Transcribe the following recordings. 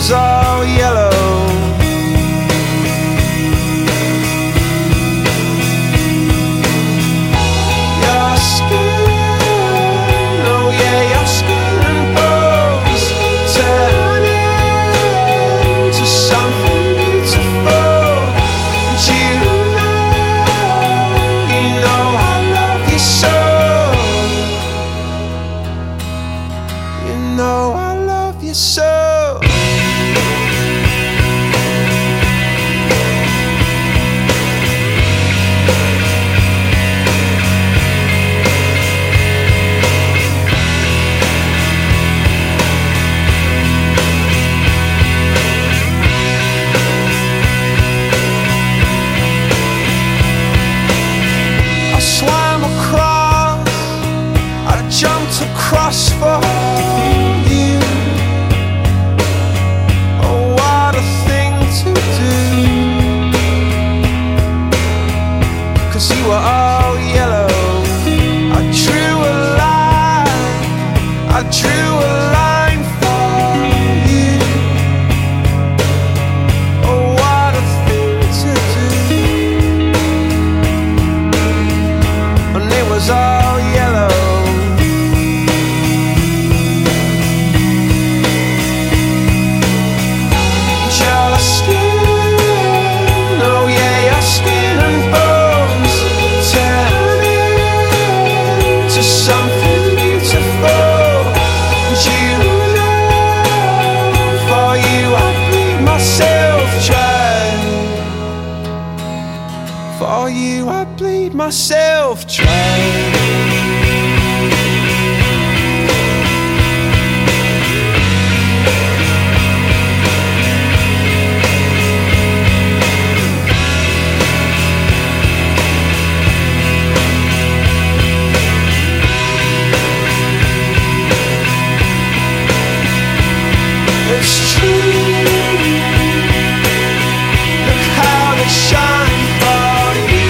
was all yellow. Your skin, oh yeah, your skin and bones turn into something beautiful. And you know I love you so. You know I love you so. I swam across, I jumped across for you. Oh, what a thing to do, 'cause you were all yellow. I drew a line, I drew a line for you. Oh, what a thing to do. And it was all yellow. Your skin, oh yeah, your skin and bones turn into something beautiful. And you know, for you I bleed myself dry. For you I bleed myself dry. It's true. Look how they shine for you.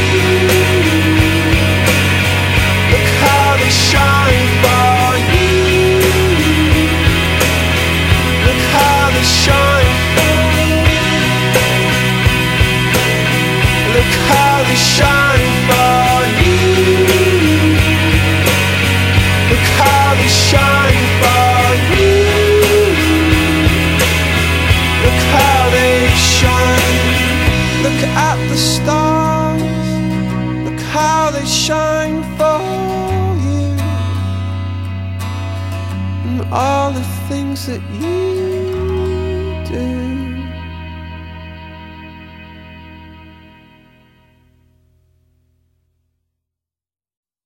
Look how they shine for you. Look how they shine for you. Look how they shine for you. Look how they shine for you. Look how they shine. Look at the stars. Look how they shine for you. And all the things that you